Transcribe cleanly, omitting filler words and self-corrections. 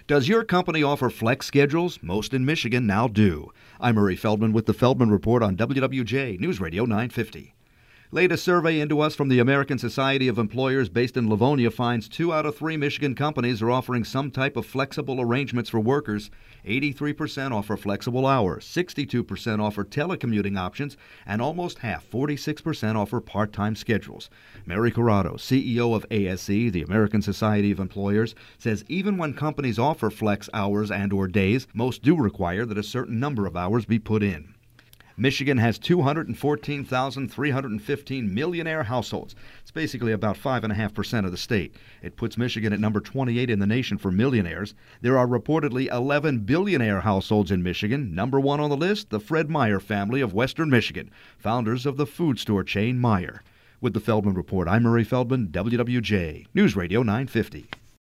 Does your company offer flex schedules? Most in Michigan now do. I'm Murray Feldman with the Feldman Report on WWJ News Radio 950. Latest survey into us from the American Society of Employers based in Livonia finds 2 out of 3 Michigan companies are offering some type of flexible arrangements for workers. 83% offer flexible hours, 62% offer telecommuting options, and almost half, 46%, offer part-time schedules. Mary Corrado, CEO of ASE, the American Society of Employers, says even when companies offer flex hours and/or days, most do require that a certain number of hours be put in. Michigan has 214,315 millionaire households. It's basically about 5.5% of the state. It puts Michigan at number 28 in the nation for millionaires. There are reportedly 11 billionaire households in Michigan. Number 1 on the list, the Fred Meyer family of Western Michigan, founders of the food store chain Meyer. With the Feldman Report, I'm Murray Feldman, WWJ News Radio 950.